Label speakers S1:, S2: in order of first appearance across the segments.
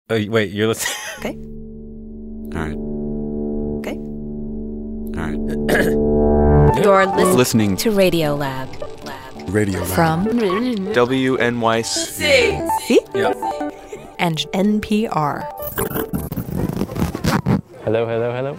S1: Oh, wait, you're listening?
S2: Okay.
S3: All right.
S2: Okay.
S3: All right.
S4: You're
S3: Listening
S4: to Radio Lab.
S5: Radio Lab.
S2: From
S3: WNYC.
S1: Yeah.
S2: and NPR.
S6: Hello.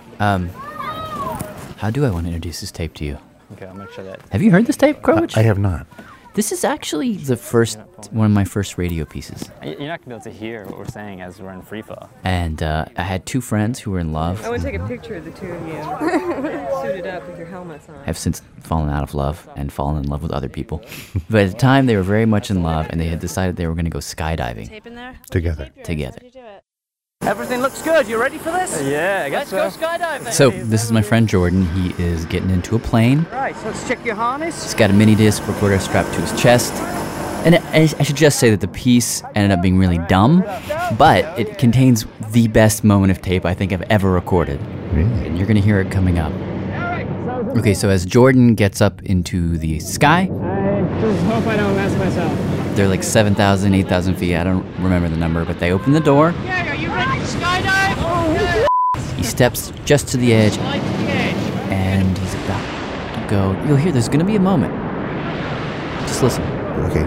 S7: How do I want to introduce this tape to you?
S6: Okay, I'll make sure that.
S7: Have you heard this tape, Crowich?
S5: I have not.
S7: This is actually one of my first radio pieces.
S6: You're not going to be able to hear what we're saying as we're in free fall.
S7: And I had two friends who were in love.
S8: I want to take a picture of the two of you, suited up with your helmets on.
S7: Have since fallen out of love and fallen in love with other people. But at the time, they were very much in love, and they had decided they were going to go skydiving
S4: Tape in there?
S5: Together.
S7: together.
S9: Everything looks good. You ready for this?
S6: Yeah, I guess
S9: Let's go skydiving.
S7: So this is my friend Jordan. He is getting into a plane.
S9: Right, so let's check your harness.
S7: He's got a mini disc recorder strapped to his chest. And I should just say that the piece ended up being really dumb, but it contains the best moment of tape I think I've ever recorded.
S5: Really?
S7: And you're going to hear it coming up. Okay, so as Jordan gets up into the sky,
S6: I just hope I don't mess myself.
S7: they're like 7,000, 8,000 feet. I don't remember the number, but they open the door.
S9: Yeah, are you ready to skydive? Oh,
S7: He steps just to the edge,
S9: like the edge.
S7: and he's about to go. You'll hear there's going to be a moment. Just listen.
S5: Okay.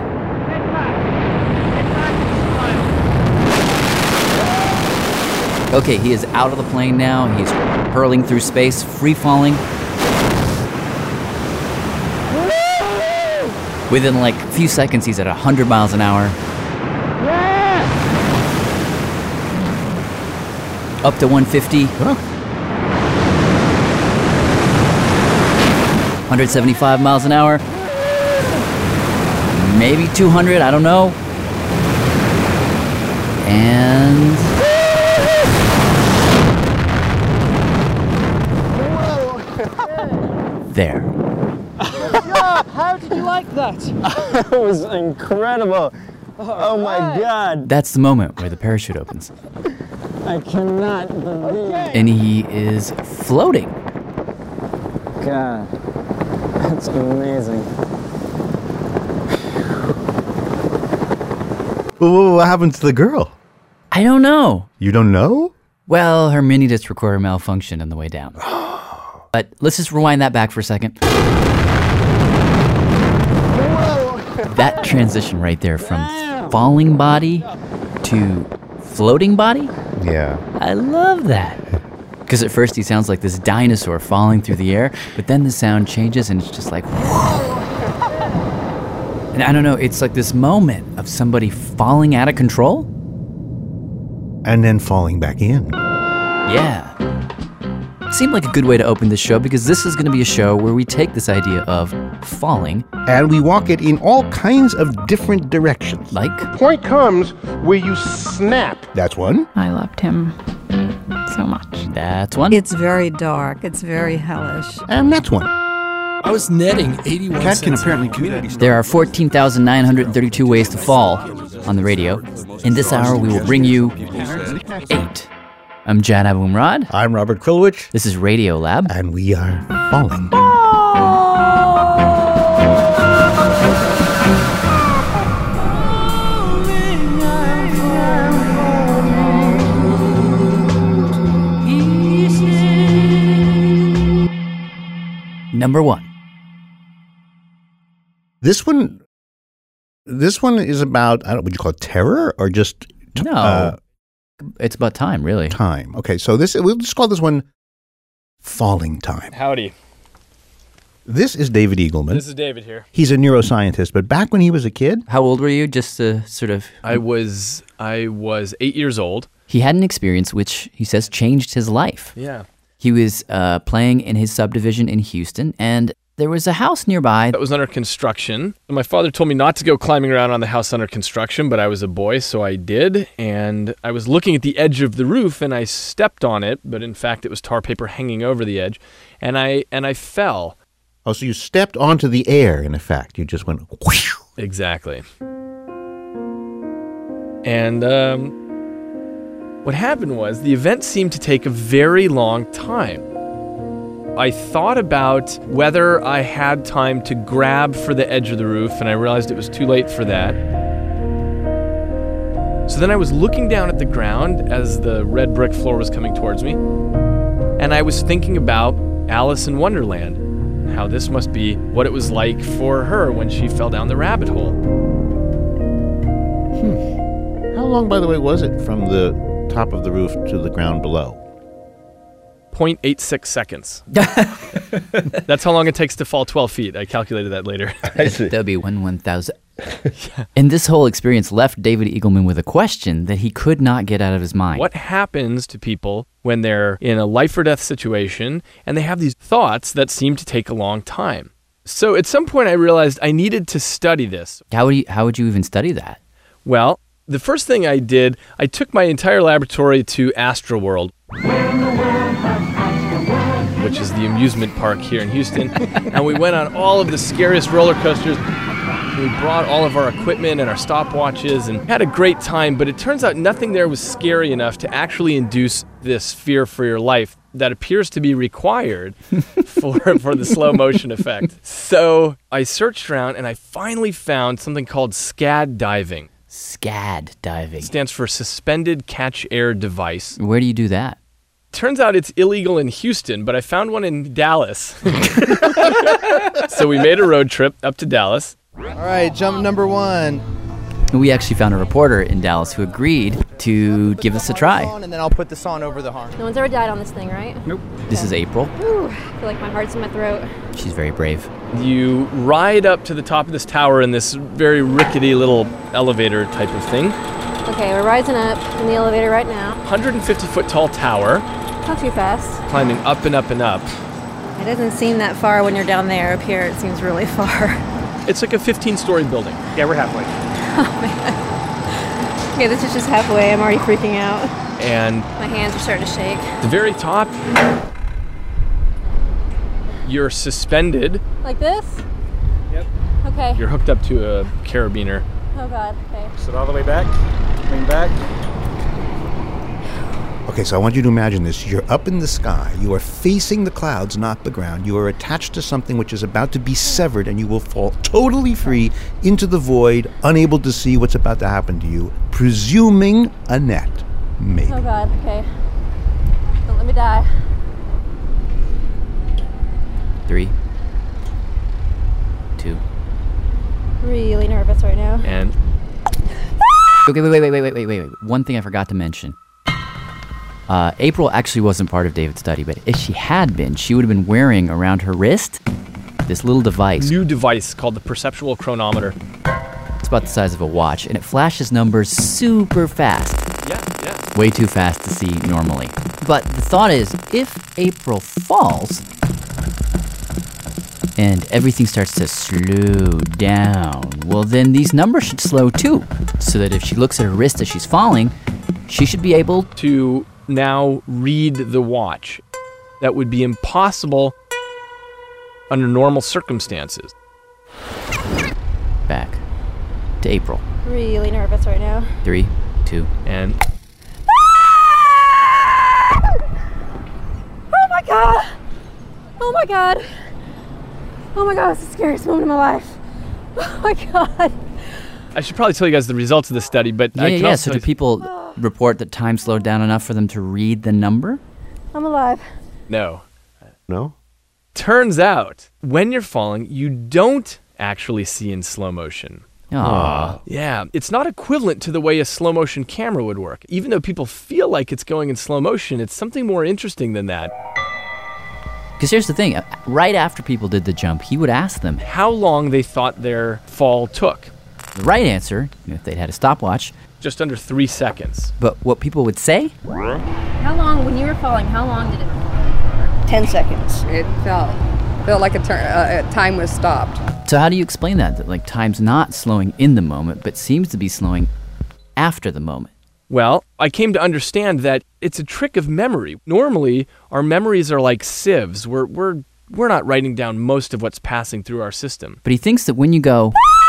S7: Okay, he is out of the plane now. He's hurling through space, free falling. Within like a few seconds, he's at 100 miles an hour. Up to 150. 175 miles an hour. Maybe 200, I don't know. And... there.
S9: How did you like that?
S6: That was incredible. Oh my God.
S7: That's the moment where the parachute opens.
S6: I cannot believe.
S7: And he is floating.
S6: God. That's amazing.
S5: Well, what happened to the girl?
S7: I don't know.
S5: You don't know?
S7: Well, her mini disc recorder malfunctioned on the way down. But let's just rewind that back for a second. That transition right there from falling body to floating body,
S5: Yeah.
S7: I love that. Because at first he sounds like this dinosaur falling through the air, but then the sound changes and it's just like, whoa. And I don't know, it's like this moment of somebody falling out of control.
S5: And then falling back in.
S7: Yeah. Seemed like a good way to open this show because this is going to be a show where we take this idea of falling.
S5: And we walk it in all kinds of different directions.
S7: Like?
S10: Point comes where you snap.
S5: That's one.
S11: I loved him so much.
S7: That's one.
S8: It's very dark. It's very hellish.
S5: And that's one.
S12: I was netting 81
S5: Cat can
S12: cents.
S5: apparently community.
S7: There are 14,932 ways to fall on the radio. In this hour, we will bring you 8. I'm Jan Abumrad.
S5: I'm Robert Krulwich.
S7: This is Radio Lab.
S5: And we are falling.
S7: Number 1.
S5: This one is about, I don't know, would you call it terror or just
S7: No. It's about time, really.
S5: time? Okay, so we'll just call this one Falling Time.
S12: Howdy.
S5: This is David Eagleman.
S12: This is David here.
S5: He's a neuroscientist, but back when he was a kid,
S7: How old were you? Just to sort of...
S12: I was 8 years old.
S7: He had an experience which, he says, changed his life.
S12: Yeah.
S7: He was playing in his subdivision in Houston, and there was a house nearby.
S12: That was under construction. My father told me not to go climbing around on the house under construction, but I was a boy, so I did. And I was looking at the edge of the roof, and I stepped on it, but in fact, it was tar paper hanging over the edge, and I fell.
S5: oh, so you stepped onto the air, in effect. You just went whoosh.
S12: Exactly. And what happened was the event seemed to take a very long time. I thought about whether I had time to grab for the edge of the roof, and I realized it was too late for that. So then I was looking down at the ground as the red brick floor was coming towards me, and I was thinking about Alice in Wonderland, and how this must be what it was like for her when she fell down the rabbit hole.
S5: How long, by the way, was it from the top of the roof to the ground below?
S12: 0.86 seconds. That's how long it takes to fall 12 feet. I calculated that later.
S7: That'll be 1,000. And this whole experience left David Eagleman with a question that he could not get out of his mind.
S12: What happens to people when they're in a life or death situation and they have these thoughts that seem to take a long time? So at some point I realized I needed to study this.
S7: How would you even study that?
S12: Well, the first thing I did, I took my entire laboratory to Astroworld, which is the amusement park here in Houston, and we went on all of the scariest roller coasters. We brought all of our equipment and our stopwatches and had a great time, but it turns out nothing there was scary enough to actually induce this fear for your life that appears to be required for the slow motion effect. So I searched around and I finally found something called SCAD diving.
S7: SCAD diving.
S12: It stands for Suspended Catch Air Device.
S7: Where do you do that?
S12: Turns out it's illegal in Houston, but I found one in Dallas. So we made a road trip up to Dallas.
S1: All right, jump number 1.
S7: We actually found a reporter in Dallas who agreed to give us a try.
S1: And then I'll put this on over the horn.
S4: No one's ever died on this thing, right?
S7: Nope. This is April.
S4: Ooh, I feel like my heart's in my throat.
S7: She's very brave.
S12: You ride up to the top of this tower in this very rickety little elevator type of thing.
S4: Okay, we're rising up in the elevator right now.
S12: 150-foot tall tower.
S4: Not too fast.
S12: Climbing up and up and up.
S4: It doesn't seem that far when you're down there. Up here, it seems really far.
S12: It's like a 15-story building.
S9: Yeah, we're halfway.
S4: Oh, man. Okay, this is just halfway. I'm already freaking out.
S12: And
S4: my hands are starting to shake.
S12: At the very top, you're suspended.
S4: Like this?
S9: Yep.
S4: Okay.
S12: You're hooked up to a carabiner.
S4: Oh, God. Okay.
S9: Sit all the way back. Lean back.
S5: Okay, so I want you to imagine this. You're up in the sky. You are facing the clouds, not the ground. You are attached to something which is about to be severed, and you will fall totally free into the void, unable to see what's about to happen to you, presuming a net. Maybe.
S4: Oh, God. Okay. Don't let me die.
S7: 3, 2.
S4: Really nervous right now.
S12: And
S7: okay, wait. One thing I forgot to mention. April actually wasn't part of David's study, but if she had been, she would have been wearing around her wrist this little device.
S12: New device called the perceptual chronometer.
S7: It's about the size of a watch, and it flashes numbers super fast.
S12: Yeah.
S7: Way too fast to see normally. But the thought is, if April falls, and everything starts to slow down, well then these numbers should slow too, so that if she looks at her wrist as she's falling, she should be able
S12: to now read the watch. That would be impossible under normal circumstances.
S7: Back to April.
S4: Really nervous right now.
S7: 3, 2,
S12: and...
S4: Oh my God! Oh my God! Oh my God, it's the scariest moment of my life. Oh my God.
S12: I should probably tell you guys the results of the study, but I can
S7: Yeah.
S12: also
S7: So do people report that time slowed down enough for them to read the number?
S4: I'm alive.
S12: No.
S5: No?
S12: Turns out, when you're falling, you don't actually see in slow motion.
S7: Aww.
S12: Yeah, it's not equivalent to the way a slow motion camera would work. Even though people feel like it's going in slow motion, it's something more interesting than that.
S7: Because here's the thing, right after people did the jump, he would ask them
S12: how long they thought their fall took.
S7: The right answer, if they'd had a stopwatch,
S12: just under 3 seconds.
S7: But what people would say?
S4: How long, when you were falling, how long did it?
S13: 10 seconds. It felt like time was stopped.
S7: So how do you explain that? That like time's not slowing in the moment, but seems to be slowing after the moment?
S12: Well, I came to understand that it's a trick of memory. Normally, our memories are like sieves. We're not writing down most of what's passing through our system.
S7: But he thinks that when you go,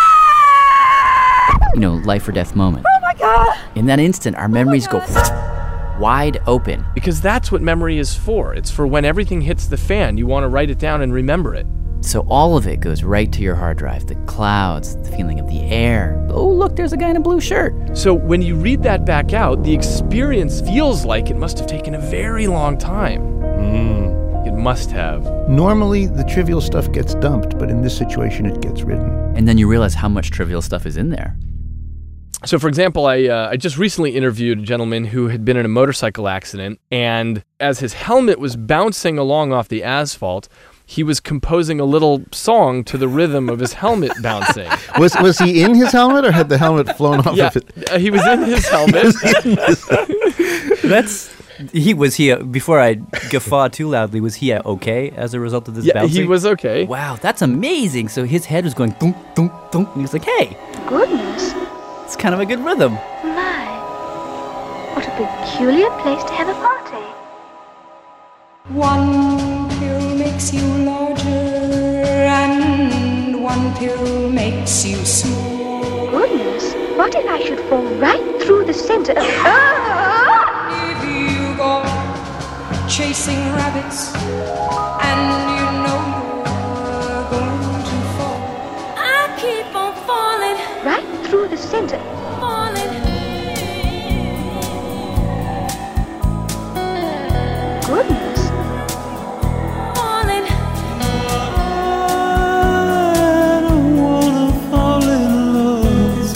S7: life or death moment.
S4: Oh my God!
S7: In that instant, our memories go wide open.
S12: Because that's what memory is for. It's for when everything hits the fan, you want to write it down and remember it.
S7: So all of it goes right to your hard drive. The clouds, the feeling of the air. Oh, look, there's a guy in a blue shirt.
S12: So when you read that back out, the experience feels like it must have taken a very long time. It must have.
S5: Normally, the trivial stuff gets dumped, but in this situation, it gets written.
S7: And then you realize how much trivial stuff is in there.
S12: So, for example, I just recently interviewed a gentleman who had been in a motorcycle accident, and as his helmet was bouncing along off the asphalt, he was composing a little song to the rhythm of his helmet bouncing.
S5: Was he in his helmet, or had the helmet flown off of it?
S12: He was in his helmet.
S7: Before I guffaw too loudly, was he okay as a result of this bouncing?
S12: Yeah, he was okay.
S7: Wow, that's amazing. So his head was going thunk, thunk, thunk, and he was like, hey.
S14: Goodness.
S7: It's kind of a good rhythm.
S14: My, what a peculiar place to have a party.
S15: One pill makes you larger, and one pill makes you small.
S14: Goodness, what if I should fall right through the center of...
S15: If you go chasing rabbits, and you know you're going to fall,
S14: I keep on falling right through the center. Falling. Goodness. Falling.
S15: I don't wanna fall in love.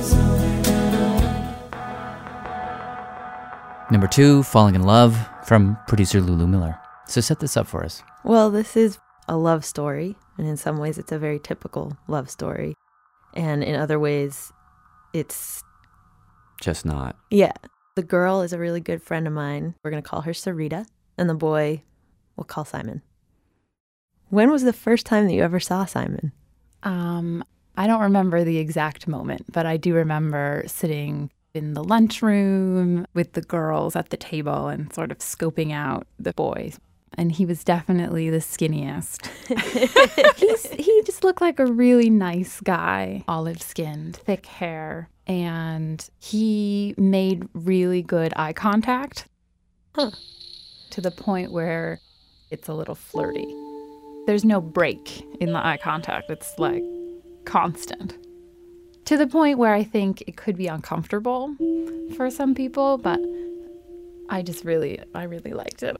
S7: Number 2, Falling in Love, from producer Lulu Miller. So set this up for us.
S16: Well, this is a love story, and in some ways it's a very typical love story. And in other ways, it's...
S3: just not.
S16: Yeah. The girl is a really good friend of mine. We're going to call her Sarita, and the boy we'll call Simon. When was the first time that you ever saw Simon?
S11: I don't remember the exact moment, but I do remember sitting in the lunchroom with the girls at the table and sort of scoping out the boys. And he was definitely the skinniest. He just looked like a really nice guy, olive-skinned, thick hair. And he made really good eye contact to the point where it's a little flirty. There's no break in the eye contact. It's like constant. To the point where I think it could be uncomfortable for some people, but I really liked it.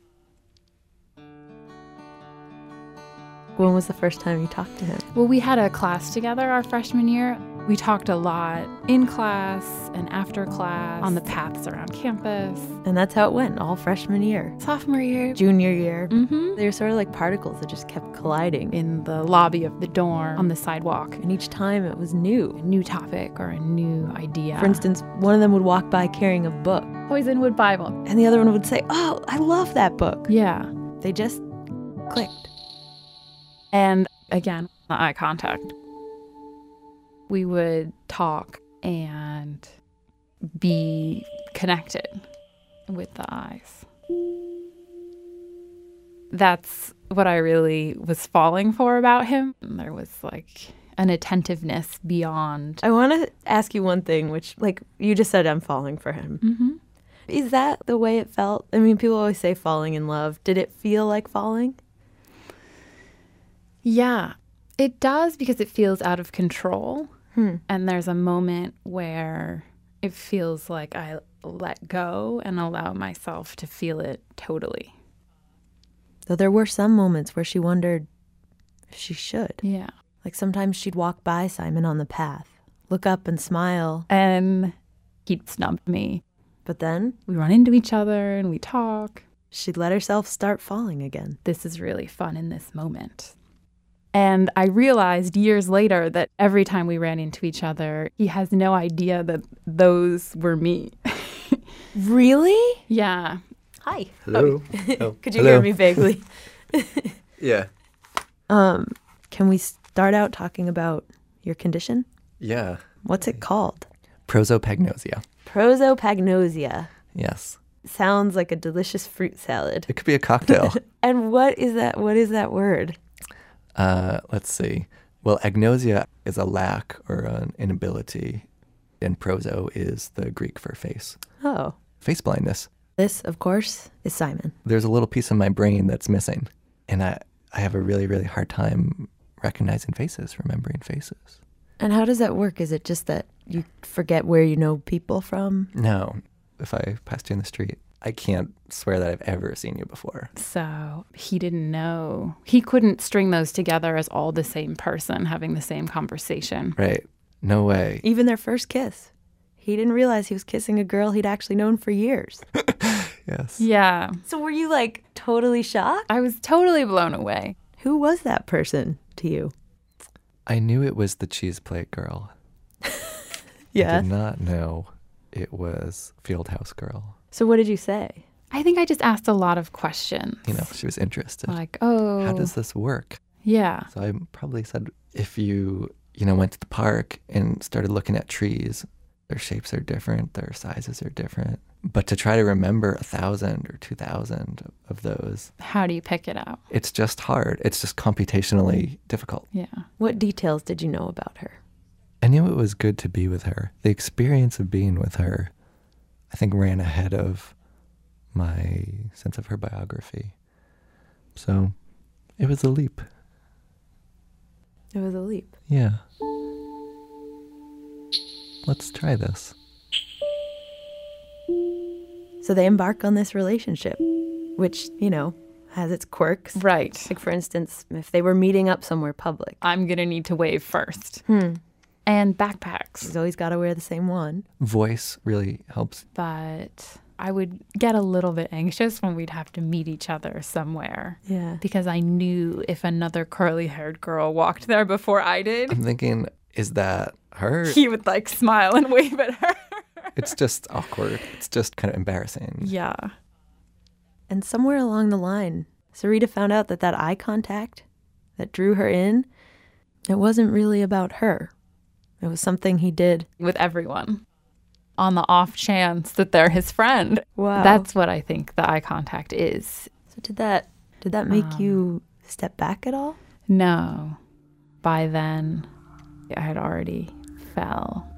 S16: When was the first time you talked to him?
S11: Well, we had a class together our freshman year. We talked a lot in class and after class, on the paths around campus.
S16: And that's how it went, all freshman year.
S11: Sophomore year.
S16: Junior year.
S11: Mm-hmm.
S16: They were sort of like particles that just kept colliding.
S11: In the lobby of the dorm, on the sidewalk.
S16: And each time it was new.
S11: A new topic or a new idea.
S16: For instance, one of them would walk by carrying a book.
S11: Poisonwood Bible.
S16: And the other one would say, oh, I love that book.
S11: Yeah.
S16: They just clicked.
S11: And again, the eye contact. We would talk and be connected with the eyes. That's what I really was falling for about him. There was like an attentiveness beyond.
S16: I want to ask you one thing, which, like, you just said I'm falling for him.
S11: Mm-hmm.
S16: Is that the way it felt? I mean, people always say falling in love. Did it feel like falling?
S11: Yeah, it does, because it feels out of control. And there's a moment where it feels like I let go and allow myself to feel it totally.
S16: Though there were some moments where she wondered if she should.
S11: Yeah.
S16: Like sometimes she'd walk by Simon on the path, look up and smile.
S11: And he'd snub me.
S16: But then
S11: we run into each other and we talk.
S16: She'd let herself start falling again.
S11: This is really fun in this moment. And I realized years later that every time we ran into each other, he has no idea that those were me.
S16: Really?
S11: Yeah.
S16: Hi.
S5: Hello.
S16: Oh. Could you hear me vaguely?
S3: Yeah.
S16: Can we start out talking about your condition?
S3: Yeah.
S16: What's it called?
S3: Prosopagnosia.
S16: Prosopagnosia.
S3: Yes.
S16: Sounds like a delicious fruit salad.
S3: It could be a cocktail.
S16: And what is that? What is that word?
S3: Let's see. Well, agnosia is a lack or an inability, and proso is the Greek for face.
S16: Oh.
S3: Face blindness.
S16: This, of course, is Simon.
S3: There's a little piece of my brain that's missing, and I have a really, really hard time recognizing faces, remembering faces.
S16: And how does that work? Is it just that you forget where you know people from?
S3: No. If I passed you in the street, I can't swear that I've ever seen you before.
S11: So he didn't know. He couldn't string those together as all the same person having the same conversation.
S3: Right. No way.
S16: Even their first kiss. He didn't realize he was kissing a girl he'd actually known for years.
S3: Yes.
S11: Yeah.
S16: So were you like totally shocked?
S11: I was totally blown away.
S16: Who was that person to you?
S3: I knew it was the cheese plate girl.
S16: Yeah.
S3: I did not know it was Fieldhouse Girl.
S16: So what did you say?
S11: I think I just asked a lot of questions.
S3: You know, she was interested.
S11: Like, oh.
S3: How does this work?
S11: Yeah.
S3: So I probably said, if you went to the park and started looking at trees, their shapes are different, their sizes are different. But to try to remember 1,000 or 2,000 of those.
S11: How do you pick it out?
S3: It's just hard. It's just computationally difficult.
S11: Yeah.
S16: What details did you know about her?
S3: I knew it was good to be with her. The experience of being with her, I think, ran ahead of my sense of her biography. So it was a leap.
S16: It was a leap.
S3: Yeah. Let's try this.
S16: So they embark on this relationship, which, you know, has its quirks.
S11: Right.
S16: Like, for instance, if they were meeting up somewhere public.
S11: I'm going to need to wave first. And backpacks.
S16: He's always got to wear the same one.
S3: Voice really helps.
S11: But I would get a little bit anxious when we'd have to meet each other somewhere.
S16: Yeah.
S11: Because I knew if another curly-haired girl walked there before I did,
S3: I'm thinking, is that her?
S11: He would like smile and wave at her.
S3: It's just awkward. It's just kind of embarrassing.
S11: Yeah.
S16: And somewhere along the line, Sarita found out that eye contact that drew her in, it wasn't really about her. It was something he did
S11: with everyone on the off chance that they're his friend.
S16: Wow.
S11: That's what I think the eye contact is.
S16: So did that make you step back at all?
S11: No. By then, I had already fell.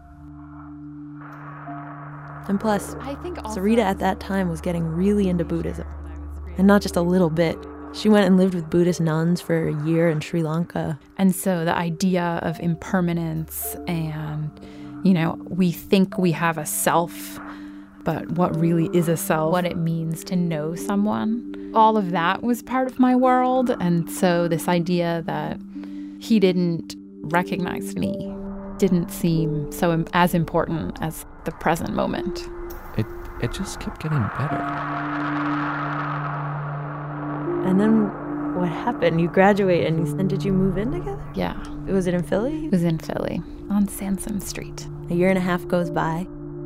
S16: And plus,
S11: I think also
S16: Sarita at that time was getting really into Buddhism. And not just a little bit. She went and lived with Buddhist nuns for a year in Sri Lanka.
S11: And so the idea of impermanence and, you know, we think we have a self, but what really is a self, what it means to know someone, all of that was part of my world. And so this idea that he didn't recognize me didn't seem so as important as the present moment.
S3: It just kept getting better.
S16: And then what happened? You graduate and did you move in together?
S11: Yeah.
S16: Was it in Philly?
S11: It was in Philly, on Sansom Street.
S16: A year and a half goes by.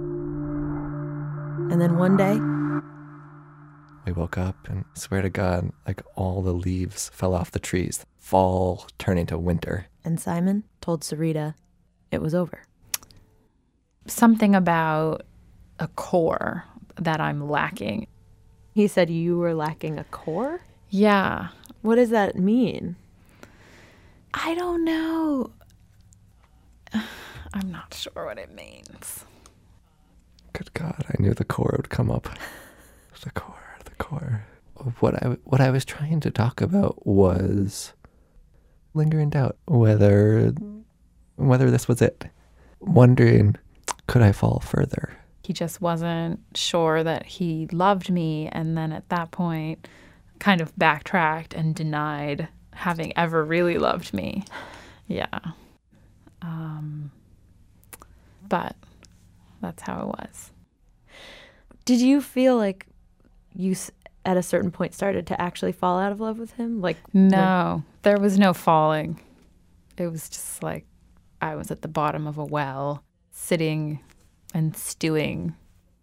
S16: And then one day,
S3: we woke up and swear to God, like all the leaves fell off the trees. Fall turned into winter.
S16: And Simon told Sarita it was over.
S11: Something about a core that I'm lacking.
S16: He said you were lacking a core?
S11: Yeah.
S16: What does that mean?
S11: I don't know. I'm not sure what it means.
S3: Good God, I knew the core would come up. The core. What I was trying to talk about was lingering doubt whether this was it. Wondering, could I fall further?
S11: He just wasn't sure that he loved me, and then at that point kind of backtracked and denied having ever really loved me. Yeah. But that's how it was.
S16: Did you feel like you at a certain point started to actually fall out of love with him?
S11: No, there was no falling. It was just like I was at the bottom of a well, sitting and stewing.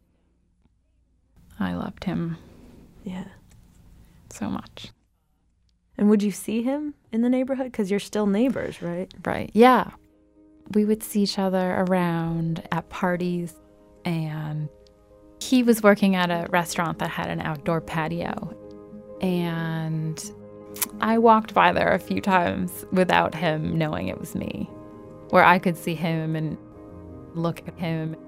S11: I loved him.
S16: Yeah.
S11: So much.
S16: And would you see him in the neighborhood? Because you're still neighbors, right?
S11: Right. Yeah. We would see each other around at parties, and he was working at a restaurant that had an outdoor patio. And I walked by there a few times without him knowing it was me, where I could see him and look at him.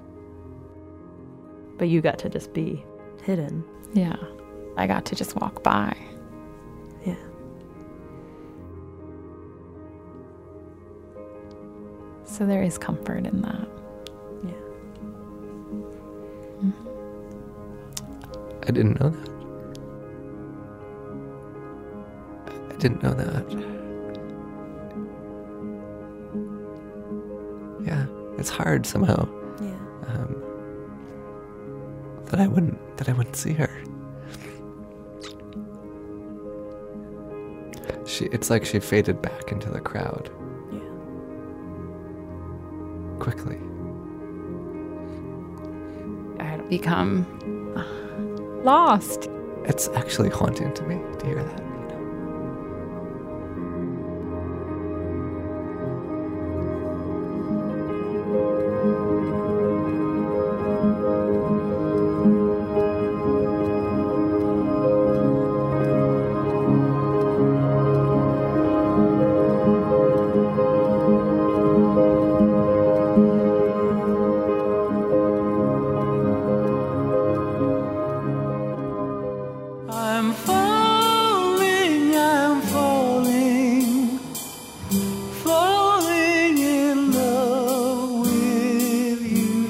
S16: But you got to just be hidden.
S11: Yeah. I got to just walk by.
S16: Yeah.
S11: So there is comfort in that.
S3: I didn't know that. I didn't know that. Yeah, it's hard somehow.
S16: Yeah.
S3: That I wouldn't see her. It's like she faded back into the crowd.
S16: Yeah.
S3: Quickly.
S11: I had become lost.
S3: It's actually haunting to me to hear that.
S15: I'm falling, falling in love with you.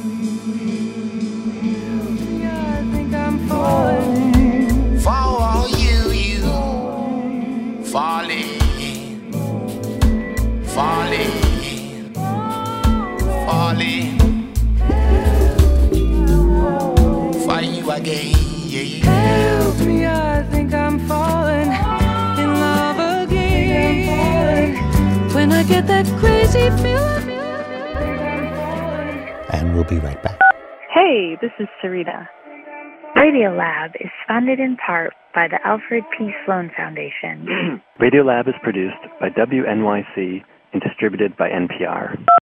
S15: Yeah, I think I'm falling.
S17: For you, falling, for you again.
S15: Help me, I think I'm falling in love again. When I get that crazy feeling.
S5: And we'll be right back.
S18: Hey, this is Sarita. Radiolab is funded in part by the Alfred P. Sloan Foundation.
S19: Radiolab is produced by WNYC and distributed by NPR.